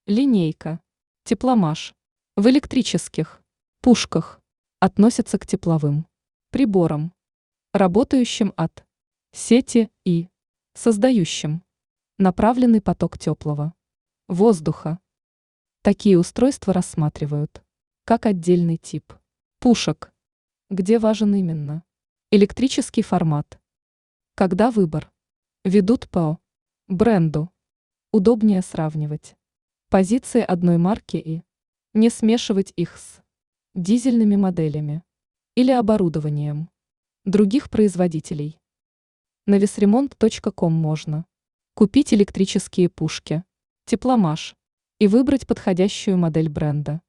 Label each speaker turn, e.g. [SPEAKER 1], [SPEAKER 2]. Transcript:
[SPEAKER 1] Линейка. Тепломаш. В электрических пушках относится к тепловым приборам, работающим от сети и создающим направленный поток теплого воздуха. Такие устройства рассматривают как отдельный тип пушек, где важен именно электрический формат. Когда выбор ведут по бренду, удобнее сравнивать позиции одной марки и не смешивать их с дизельными моделями или оборудованием других производителей. На весремонт.ком можно купить электрические пушки, тепломаш и выбрать подходящую модель бренда.